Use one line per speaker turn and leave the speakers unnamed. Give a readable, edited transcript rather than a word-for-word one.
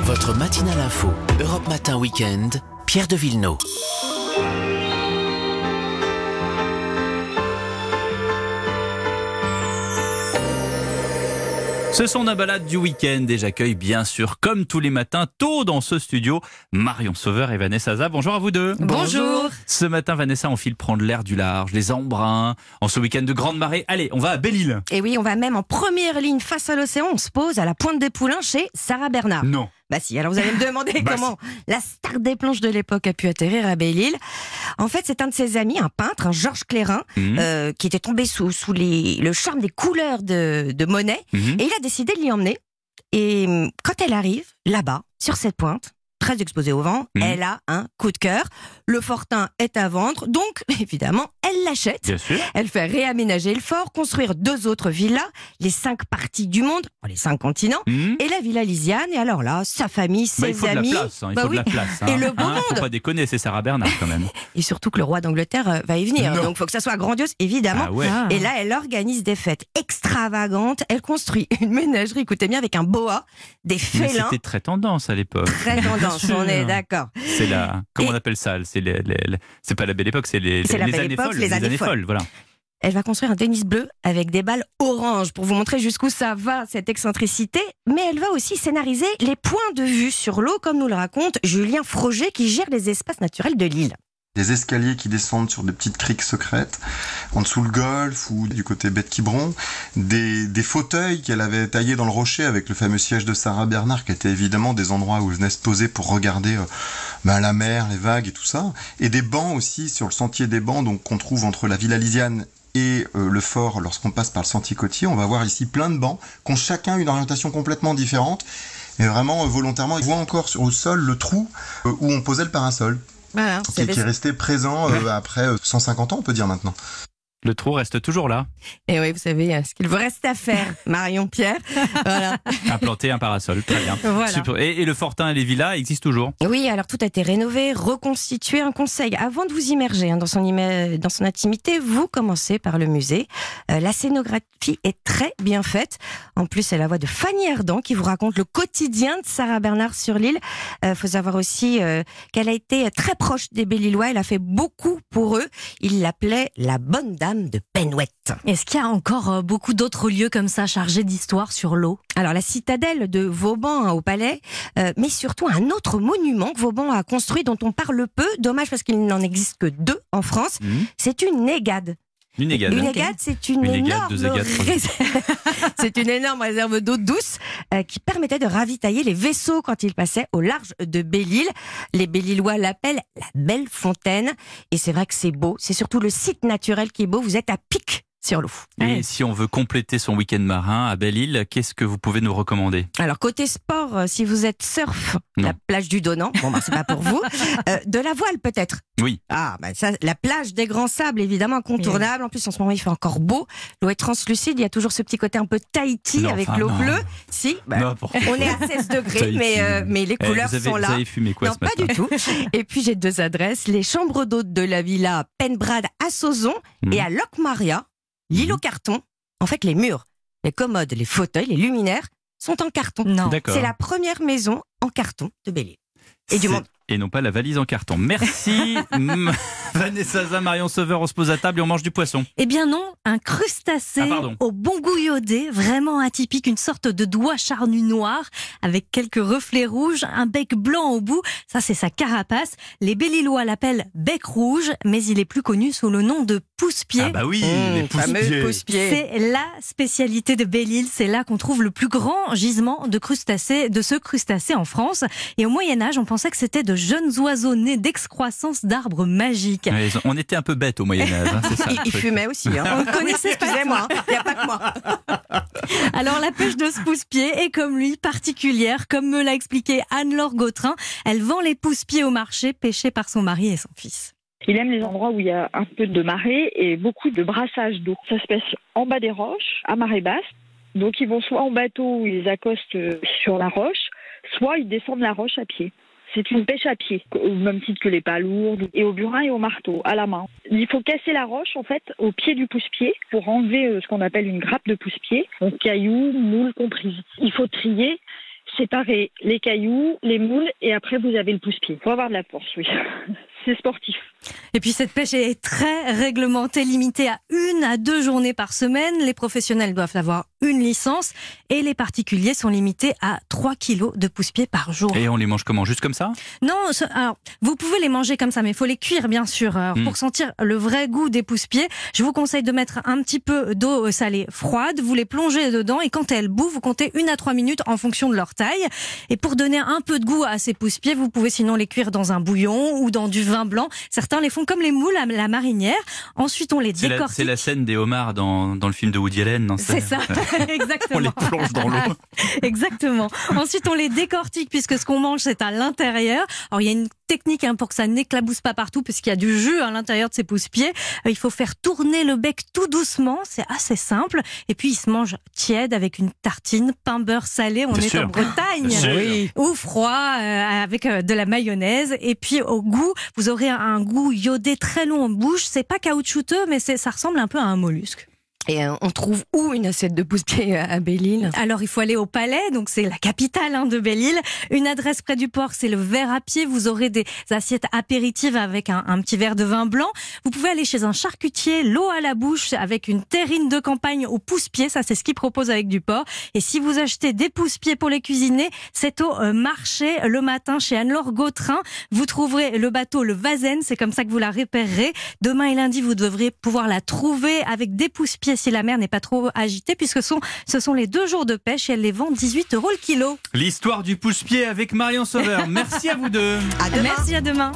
Votre matinale info, Europe Matin Week-end, Pierre de Villeneuve.
Ce sont la balade du week-end et j'accueille bien sûr, comme tous les matins, tôt dans ce studio, Marion Sauveur et Vanessa Zah. Bonjour à vous deux.
Bonjour.
Ce matin, Vanessa, on file prendre l'air du large, les embruns, en ce week-end de grande marée. Allez, on va à Belle-Île.
Et oui, on va même en première ligne face à l'océan. On se pose à la Pointe des Poulains chez Sarah Bernard.
Non.
Bah si, alors vous allez me demander comment la star des planches de l'époque a pu atterrir à Belle-Île. En fait, c'est un de ses amis, un peintre, un Georges Clérin, qui était tombé sous le charme des couleurs de Monet. Et il a décidé de l'y emmener. Et quand elle arrive, là-bas, sur cette pointe, très exposée au vent, elle a un coup de cœur. Le fortin est à vendre, donc évidemment, elle l'achète.
Bien sûr.
Elle fait réaménager le fort, construire 2 autres villas, les 5 parties du monde, les 5 continents, et la Villa Lisiane. Et alors là, sa famille, ses
il faut
amis.
de la place, il faut de la place.
Et le beau monde.
Faut pas déconner, c'est Sarah Bernard quand même.
Et surtout que le roi d'Angleterre va y venir.
Non.
Donc il faut que ça soit grandiose, évidemment.
Ah ouais.
Et là, elle organise des fêtes extravagantes. Elle construit une ménagerie, écoutez bien, avec un boa, des
Mais
félins.
c'était très tendance à l'époque.
Très tendance, on est d'accord.
C'est la... Comment on appelle ça? C'est pas la belle époque, c'est les
la belle
années
époque,
folles.
les années folles.
Voilà.
Elle va construire un tennis bleu avec des balles oranges pour vous montrer jusqu'où ça va, cette excentricité. Mais elle va aussi scénariser les points de vue sur l'eau, comme nous le raconte Julien Froger, qui gère les espaces naturels de l'île.
Des escaliers qui descendent sur des petites criques secrètes, en dessous le golfe ou du côté baie de Quiberon, des fauteuils qu'elle avait taillés dans le rocher avec le fameux siège de Sarah Bernard, qui étaient évidemment des endroits où elle venait se poser pour regarder la mer, les vagues et tout ça, et des bancs aussi sur le sentier des bancs, donc qu'on trouve entre la Villa Lisiane et le fort lorsqu'on passe par le sentier côtier. On va voir ici plein de bancs qui ont chacun une orientation complètement différente, et vraiment volontairement, on voit encore au sol le trou où on posait le parasol.
Voilà,
Qui est resté présent après 150 ans, on peut dire maintenant.
Le trou reste toujours là.
Et oui, vous savez ce qu'il vous reste à faire, Marion Pierre. Voilà.
Implanter un parasol, très bien.
Voilà.
Super. Et le fortin et les villas existent toujours?
Oui, alors tout a été rénové, reconstitué. Un conseil, avant de vous immerger dans son intimité, vous commencez par le musée. La scénographie est très bien faite. En plus, c'est la voix de Fanny Ardant qui vous raconte le quotidien de Sarah Bernard sur l'île. Faut savoir aussi qu'elle a été très proche des Belle-Îlois. Elle a fait beaucoup pour eux. Ils l'appelaient la bonne dame de Penouette.
Est-ce qu'il y a encore beaucoup d'autres lieux comme ça chargés d'histoire sur l'eau?
Alors la citadelle de Vauban au Palais, mais surtout un autre monument que Vauban a construit dont on parle peu, dommage parce qu'il n'en existe que 2 en France, c'est une égade.
Une égade.
Une égade, c'est une énorme réserve d'eau douce qui permettait de ravitailler les vaisseaux quand ils passaient au large de Belle-Île. Les Belle-Îlois l'appellent la Belle Fontaine. Et c'est vrai que c'est beau. C'est surtout le site naturel qui est beau. Vous êtes à pic sur l'eau.
Et si on veut compléter son week-end marin à Belle-Île, qu'est-ce que vous pouvez nous recommander?
Alors côté sport, si vous êtes surf, la plage du Donan, c'est pas pour vous. De la voile peut-être.
Oui.
Ça, la plage des Grands Sables, évidemment incontournable. En plus en ce moment il fait encore beau. L'eau est translucide, il y a toujours ce petit côté un peu Tahiti avec l'eau bleue. Si, on est à 16 degrés, mais les couleurs sont là.
Vous avez fumé quoi
non,
ce matin?
Pas du tout. Et puis j'ai 2 adresses, les chambres d'hôtes de la villa Penbrad à Sauzon et à Locmaria. L'île au carton, en fait les murs, les commodes, les fauteuils, les luminaires sont en carton.
Non.
C'est la première maison en carton de Belle-Île. Et du monde.
Et non pas la valise en carton. Merci Vanessa Zah, Marion Sauveur, on se pose à table et on mange du poisson.
Eh bien non, un crustacé au bon goût iodé, vraiment atypique, une sorte de doigt charnu noir avec quelques reflets rouges, un bec blanc au bout, ça c'est sa carapace. Les Belle-Îlois l'appellent bec rouge, mais il est plus connu sous le nom de pousse-pied.
Ah bah oui, les pousse-pieds.
C'est la spécialité de Belle-Île, c'est là qu'on trouve le plus grand gisement de ce crustacé en France. Et au Moyen-Âge, on pensait que c'était de jeunes oiseaux nés d'excroissance d'arbres magiques.
Ouais, on était un peu bêtes au Moyen-Âge, c'est ça.
Il fumait aussi. On le connaissait, excusez-moi, il n'y a pas que moi.
Alors la pêche de ce pousse-pied est comme lui particulière, comme me l'a expliqué Anne-Laure Gautrin. Elle vend les pousse-pieds au marché, pêchés par son mari et son fils.
Il aime les endroits où il y a un peu de marée et beaucoup de brassage d'eau. Ça se passe en bas des roches, à marée basse. Donc ils vont soit en bateau où ils accostent sur la roche, soit ils descendent la roche à pied. C'est une pêche à pied, au même titre que les palourdes, et au burin et au marteau, à la main. Il faut casser la roche, en fait, au pied du pousse-pied, pour enlever ce qu'on appelle une grappe de pousse-pied, donc cailloux, moules comprises. Il faut trier séparer les cailloux, les moules, et après vous avez le pousse-pied. Il faut avoir de la force, oui. C'est sportif.
Et puis cette pêche est très réglementée, limitée à 1 à 2 journées par semaine. Les professionnels doivent avoir une licence et les particuliers sont limités à 3 kilos de pousse-pied par jour.
Et on les mange comment? Juste comme ça?
Non, alors, vous pouvez les manger comme ça, mais il faut les cuire bien sûr. Pour sentir le vrai goût des pousse-pieds, je vous conseille de mettre un petit peu d'eau salée froide, vous les plongez dedans et quand elles bouffent, vous comptez 1 à 3 minutes en fonction de leur taille. Et pour donner un peu de goût à ces pousse-pieds, vous pouvez sinon les cuire dans un bouillon ou dans du vin blanc. Certains les font comme les moules à la marinière. Ensuite, on les décortique.
C'est la scène des homards dans le film de Woody Allen. Non,
c'est ça, exactement.
On les plonge dans l'eau.
Exactement. Ensuite, on les décortique puisque ce qu'on mange, c'est à l'intérieur. Alors, il y a une technique pour que ça n'éclabousse pas partout puisqu'il y a du jus à l'intérieur de ces pousse-pieds. Il faut faire tourner le bec tout doucement. C'est assez simple. Et puis, il se mange tiède avec une tartine, pain beurre salé. On est en Bretagne.
Oui.
Ou froid avec de la mayonnaise. Et puis, au goût, vous aurez un goût iodé très long en bouche. C'est pas caoutchouteux, mais ça ressemble un peu à un mollusque.
Et on trouve où une assiette de pousse-pied à Belle-Île?
Alors, il faut aller au Palais, donc c'est la capitale de Belle-Île. Une adresse près du port, c'est le Ver à pied. Vous aurez des assiettes apéritives avec un petit verre de vin blanc. Vous pouvez aller chez un charcutier, l'eau à la bouche, avec une terrine de campagne au pousse-pied. Ça, c'est ce qu'il propose avec du porc. Et si vous achetez des pousse-pieds pour les cuisiner, c'est au marché le matin chez Anne-Laure Gautrin. Vous trouverez le bateau, le Vazen. C'est comme ça que vous la repérerez. Demain et lundi, vous devrez pouvoir la trouver avec des pousse-pieds si la mer n'est pas trop agitée, puisque ce sont les 2 jours de pêche et elle les vend 18 € le kilo.
L'histoire du pousse-pied avec Marion Sauveur. Merci à vous deux.
À demain.
Merci, à demain.